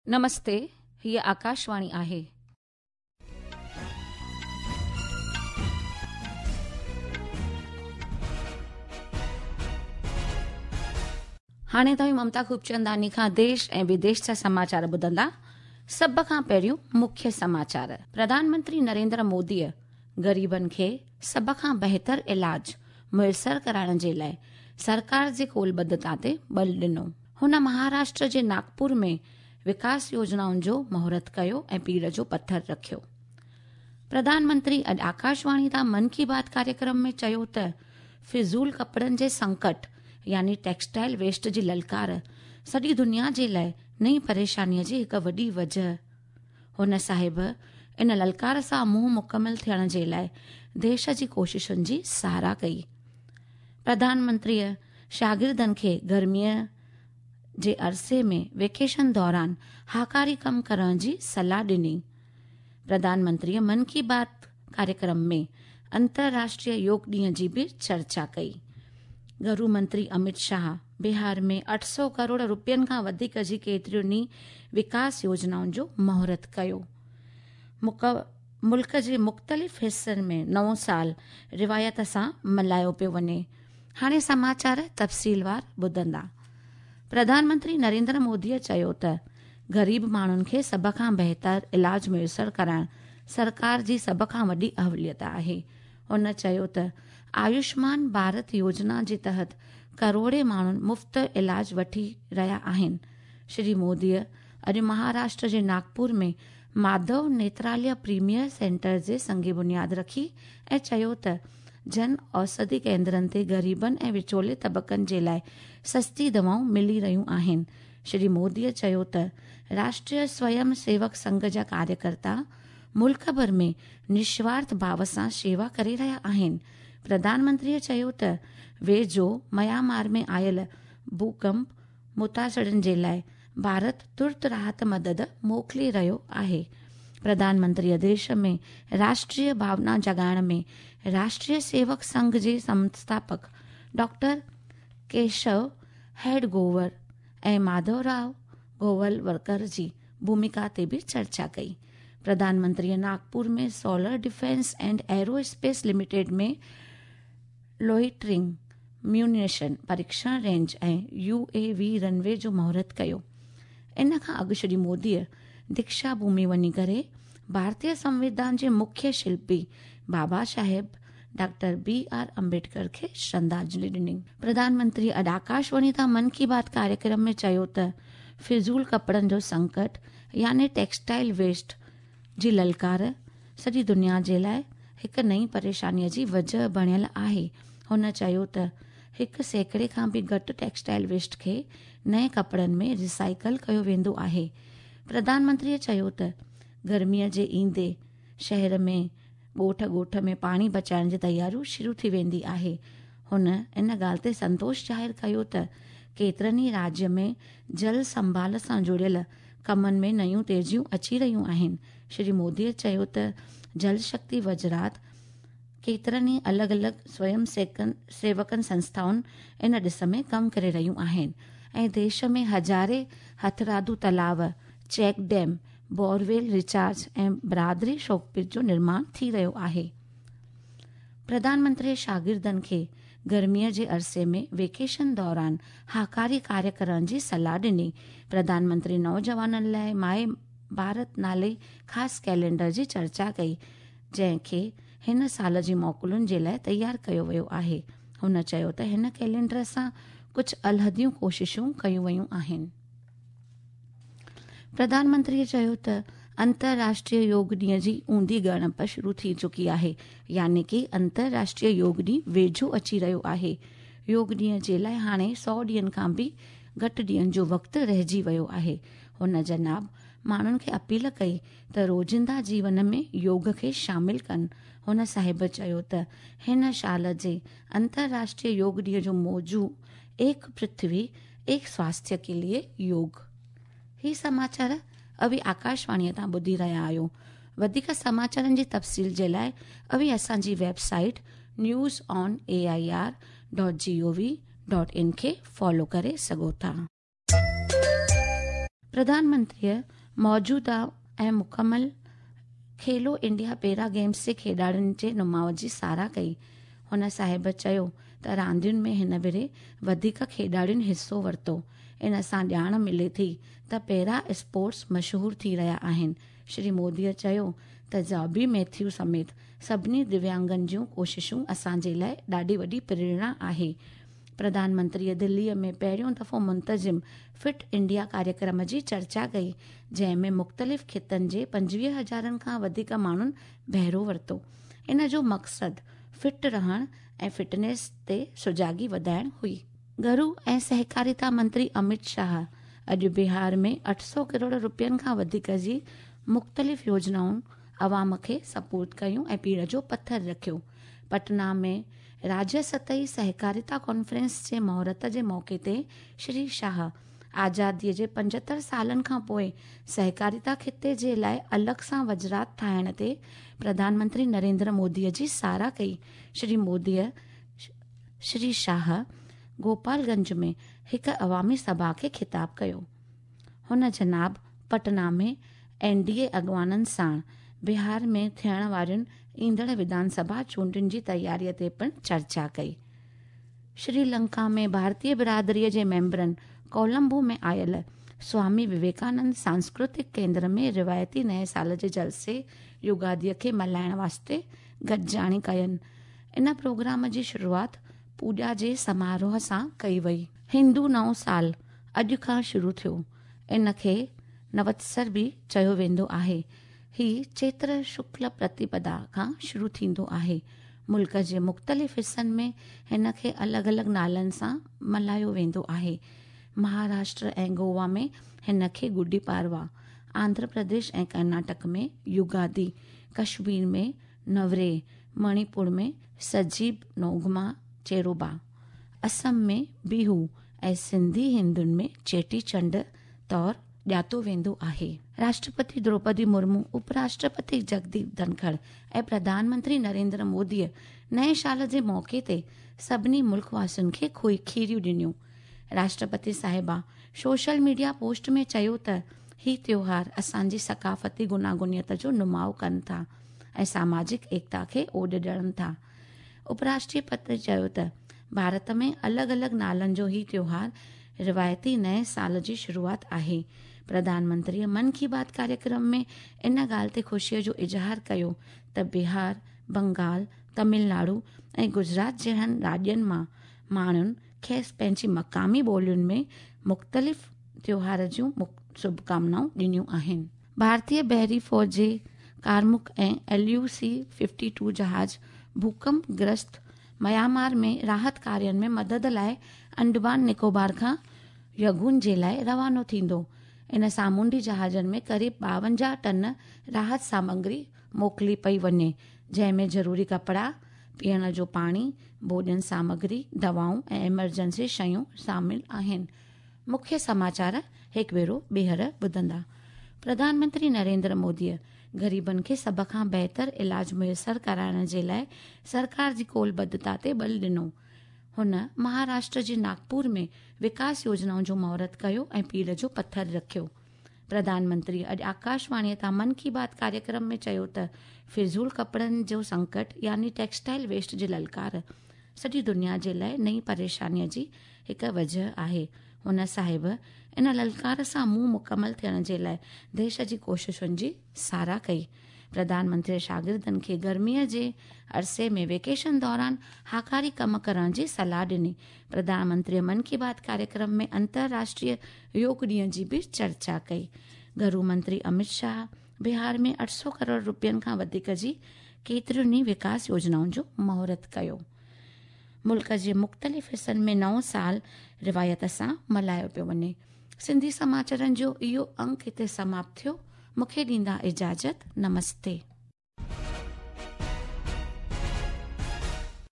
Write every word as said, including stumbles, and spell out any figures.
नमस्ते, हीअ आकाशवाणी आहे। हाणे तव्हां ममता खूबचंदानी खां देश ऐं विदेश जा समाचार ॿुधंदा। सभ खां पहिरियों मुख्य समाचार। प्रधानमंत्री नरेंद्र मोदीअ ग़रीबनि खे सभ खां बहितर इलाज मुयसर कराइण जे लाइ सरकार जी कोलबद्धता ते बल ॾिनो। हुन महाराष्ट्र जे नागपुर में विकास योजनाउनि जो महूरत कयो ऐं पीर जो पत्थर रखियो। प्रधानमंत्री अॼु आकाशवाणी तां मन की बात कार्यक्रम में चयो त फिज़ूल कपड़नि जे संकट यानी टेक्सटाइल वेस्ट जी ललकार सॼी दुनिया जे लाइ नई परेशानीअ जी हिकु वॾी वजह। हुन साहिब इन ललकार सां मुंहुं मुकमिल थियण जे लाइ देश जी कोशिशुनि जी सहारा कई। प्रधानमंत्रीअ शागिर्दनि खे गर्मीअ जे अरसे में वेकेशन दौरान हाकारी कम करण जी सलाह ॾिनी। प्रधानमंत्रीअ मन की बात कार्यक्रम में अंतर्राष्ट्रीय योग ॾींहं जी बि चर्चा कई। गृह मंत्री अमित शाह बिहार में अठ सौ करोड़ रुपयनि खां वधीक जी केतिरियुनि विकास योजनाउनि जो महूरत कयो। मुक मुल्क जे मुख़्तलिफ़ हिस्सनि में नओं साल रिवायत सां मल्हायो पियो वञे। हाणे समाचार तफ़सीलवार ॿुधंदा। प्रधानमंत्री नरेंद्र मोदीअ चयो त ग़रीब माण्हुनि खे सभ खां बहितर इलाज मुयसर कराइण सरकार जी सभ खां वॾी अहलियत आहे। हुन चयो त आयुष्मान भारत योजना जे तहत करोड़े माण्हुनि मुफ़्त इलाज वठी रहिया आहिनि। श्री मोदीअ अॼु महाराष्ट्र जे नागपुर में माधव नेत्रालय प्रीमियर सेंटर जे संगे बुनियाद रखी ऐं चयो त जन औषधि केंद्रनि ते ग़रीबनि ऐं विचोले तबक़नि जे लाइ सस्ती दवाऊं मिली रहियूं आहिनि। श्री मोदीअ चयो त राष्ट्रीय स्वयं सेवक संघ जा कार्यकर्ता मुल्क भर में निस्वार्थ भाव सां शेवा करे रहिया आहिनि। प्रधानमंत्रीअ चयो त वेझो म्यांमार में आयल भूकंप मुतासिरनि जे लाइ भारत तुर्त राहत मदद मोकिले रहियो आहे। प्रधानमंत्रीअ देश में राष्ट्रीय भावना जगाइण में राष्ट्रीय सेवक संघ जे संस्थापक डॉक्टर केशव हेडगोवर ऐं माधवराव गोवलवकर जी भूमिका ते बि चर्चा कई। प्रधानमंत्रीअ नागपुर में solar defence and aerospace limited में लोइटरिंग म्यूनिशन परीक्षण रेंज ऐं यू ए वी रनवे जो महूरत कयो। इन खां अॻु श्री मोदीअ दीक्षा भूमि वञी करे भारतीय संविधान जे मुख्य शिल्पी Baba Saheb doctor B R Ambedkar खे श्रद्धांजलि ॾिनी। प्रधानमंत्री अॼु आकाशवाणी तां मन की बात कार्यक्रम में चयो त फिज़ूल कपड़नि जो संकट यानी टेक्सटाइल वेस्ट जी ललकार सॼी दुनिया जे लाइ हिकु नई परेशानीअ जी वजह बणियल आहे। हुन चयो त हिकु सैकड़े खां बि घटि टेक्सटाइल वेस्ट खे नए कपड़नि में रिसाइकल कयो वेंदो आहे। प्रधानमंत्रीअ चयो त गर्मीअ जे ईंदे शहर में ॻोठ ॻोठ में पाणी बचाइण जी तयारियूं शुरू थी वेंदी आहे। हुन इन ॻाल्हि ते संतोष ज़ाहिर कयो त केतिरनि ई राज्य में जल संभाल सां जुड़ियल कमनि में नयूं तेजियूं अची रहियूं आहिनि। श्री मोदीअ चयो त जल शक्ति वज़रात केतिरनि ई अलॻि अलॻि स्वयं सेवकनि संस्थाउनि इन ॾिस में कमु करे रहियूं आहिनि ऐं देश में हज़ारे हथरादू तलाव, चेक डैम, बोरवेल रिचार्ज ऐं बिरादरी शोकपिट जो निर्माण थी रहियो आहे। प्रधानमंत्री शागिर्दनि खे गर्मीअ जे अरसे में वेकेशन दौरान हाकारी कार्य करण जी सलाह ॾिनी। प्रधानमंत्री नौजवाननि लाइ माए भारत नाले ख़ासि कैलेंडर जी चर्चा कई जंहिंखे हिन साल जी मोकलुनि जे लाइ तयारु कयो वियो आहे। हुन चयो त हिन कैलेंडर सां कुझु अलहदियूं कोशिशूं कयूं वयूं आहिनि। प्रधानमंत्रीअ चयो त अंतर्राष्ट्रीय योग ॾींहं जी ऊंधी ॻणप शुरू थी चुकी आहे यानी कि अंतर्राष्ट्रीय योग ॾींहुं वेझो अची रहियो आहे। योग ॾींहं जे लाइ हाणे सौ ॾींहंनि खां बि घटि ॾींहंनि जो वक़्तु रहिजी वियो आहे। हुन जनाब माण्हुनि खे अपील कई त रोज़िंदा जीवन में योग खे शामिल कनि। हुन साहिब चयो त हिन साल जे अंतर्राष्ट्रीय योग ॾींहं जो मौजू एक पृथ्वी एक स्वास्थ्य के लिए योग। ही समाचार अभी आकाशवाणीअ तां ॿुधी रहिया आहियो। वधीक समाचारनि जी तफ़सील जे लाइ अभी असांजी website news on A I R dot G O V dot in खे फॉलो करे सघो था। प्रधानमंत्रीअ मौजूदा ऐं मुकमल खेलो इंडिया पैरा गेम्स जे खेॾाड़ियुनि जे नुमाव जी साराह कई। हुन साहिब चयो त रांदियुनि में हिन भेरे वधीक खेॾाड़ियुनि हिसो वरितो। इन सां ॼाण मिले थी त पैरा स्पोर्ट्स मशहूरु थी रहिया आहिनि। श्री मोदीअ चयो त जॉबी मैथ्यू समेत सभिनी दिव्यांगनि जूं कोशिशूं असांजे लाइ ॾाढी वॾी प्रेरणा आहे। प्रधानमंत्रीअ दिल्लीअ में पहिरियों दफ़ो मुंतज़िम फिट इंडिया कार्यक्रम जी चर्चा कई, जंहिंमें मुख़्तलिफ़ खितनि जे पंजवीह हज़ारनि खां वधीक माण्हुनि बहिरो वरितो। इन जो मक़सदु फिट रहण ऐं फिटनेस ते सुजागी वधाइण हुई। घरू ऐं सहकारिता मंत्री अमित शाह अॼु बिहार में अठ सौ करोड़ रुपयनि खां वधीक जी मुख़्तलिफ़ योजनाऊं अवाम खे सपूर्द कयूं ऐं पीड़ जो पत्थर रखियो। पटना में राज्य सतही सहकारिता कॉन्फ्रेंस जे महूरत जे मौक़े ते श्री शाह आज़ादीअ जे पंजहतरि सालनि खां पोइ सहकारिता खिते जे लाइ अलॻि सां वज़रात ठाहिण ते प्रधानमंत्री नरेंद्र मोदीअ जी साराह कई। श्री मोदीअ श्री शाह गोपालगंज में हिकु अवामी सभा खे ख़िताब कयो। हुन जनाब पटना में एनडीए अॻवाननि साण बिहार में थियण वारियुनि ईंदड़ विधानसभा चूंडुनि जी तयारीअ ते पिणु चर्चा कई। श्रीलंका में भारतीय बिरादरीअ जे मेंबरनि कोलंबो में आयल स्वामी विवेकानंद सांस्कृतिक केंद्र में रिवायती नए साल जे जलसे युगादीअ खे मल्हाइण वास्ते गॾिजाणी कयनि। इन प्रोग्राम जी शुरूआति पूॼा जे समारोह सां कई वई। हिंदू नओं साल अॼु खां शुरू थियो। इन खे नवत्सर बि चयो वेंदो आहे। ही चैत्र शुक्ल प्रतिपदा खां शुरू थींदो आहे। मुल्क जे मुख़्तलिफ़ हिस्सनि में हिन खे अलॻि अलॻि नालनि सां मल्हायो वेंदो आहे। महाराष्ट्र ऐं गोवा में हिन खे गुडी पाड़वा, आंध्र प्रदेश ऐं कर्नाटक में युगादी, कश्मीर में नवरे, मणिपुर में सजीब नोगमा चेरोबा, असम में बिहू ऐं सिंधी हिंदुनि में चेटी चंड तौरु ॼातो वेंदो आहे। राष्ट्रपति द्रौपदी मुर्मू, उपराष्ट्रपति जगदीप धनखड़ ऐं प्रधानमंत्री नरेंद्र मोदीअ नए साल जे मौक़े ते सभिनी मुल्कवासियुनि खे खुई खीरियूं ॾिनियूं। राष्ट्रपति साहिबा सोशल मीडिया पोस्ट में चयो त ही त्योहार असांजी सकाफ़ती गुनागुनियत जो नुमाव कनि था ऐं सामाजिक एकता खे ओॾ ॾियनि था। उपराष्ट्रपति चयो त भारत में अलॻि अलॻि नालनि जो ही त्योहार रिवायती नए साल जी शुरूआत आहे। प्रधानमंत्रीअ मन की बात कार्यक्रम में इन ॻाल्हि ते ख़ुशीअ जो इज़हार कयो त बिहार, बंगाल, तमिलनाडु ऐं गुजरात जहिड़नि राज्यनि मां माण्हुनि खेसि पंहिंजी मक़ामी ॿोलियुनि में मुख़्तलिफ़ त्योहार जूं शुभकामनाऊं ॾिनियूं आहिनि। भारतीय बहरी फ़ौज जे कारमुक ऐं L U C fifty two जहाज भूकंप ग्रस्त म्यांमार में राहत कार्यनि में मदद लाइ अंडमान निकोबार खां यगून जे लाइ रवानो थींदो। इन सामूंडी जहाज़नि में क़रीब ॿावंजाह टन राहत सामग्री मोकिली पई वञे, जंहिंमें ज़रूरी कपिड़ा, पीअण जो पाणी, भोॼन सामग्री, दवाऊं ऐं इमरजेंसी शयूं शामिल आहिनि। मुख्य समाचार हिकु भेरो ॿीहर ॿुधंदा। प्रधानमंत्री नरेंद्र मोदीअ ग़रीबनि खे सभ खां बहितर इलाज मुयसर कराइण जे लाइ सरकार जी कोलबद्धता ते बल ॾिनो। हुन महाराष्ट्र जे नागपुर में विकास योजनाउनि जो महूरत कयो ऐं पीर जो पत्थर रखियो। प्रधानमंत्री अॼु आकाशवाणीअ तां मन की बात कार्यक्रम में चयो त फिज़ूल कपिड़नि जो संकट यानी टेक्सटाइल वेस्ट जी ललकार सॼी दुनिया जे लाइ नई परेशानीअ जी हिकु वजह आहे। हुन साहिब इन ललकार सां मुंहुं मुकमल थियण जे लाइ देश जी कोशिशुनि जी साराह कई। प्रधानमंत्री शागिर्दनि खे गर्मीअ जे अरसे में वेकेशन दौरान हाकारी कम करण जी सलाह ॾिनी। प्रधानमंत्री मन की बात कार्यक्रम में अंतर्राष्ट्रीय योग ॾींहं जी बि चर्चा कई। गृह मंत्री अमित शाह बिहार में अठ सौ करोड़ रुपयनि खां वधीक जी केतिरियुनि विकास योजनाउनि जो महूरत कयो। मुल्क जे मुख़्तलिफ़ हिस्सनि में नओं साल रिवायत सां मल्हायो पियो वञे। सिंधी समाचारनि जो इहो अंक हिते समाप्त थियो। मूंखे ॾींदा इजाज़त। नमस्ते।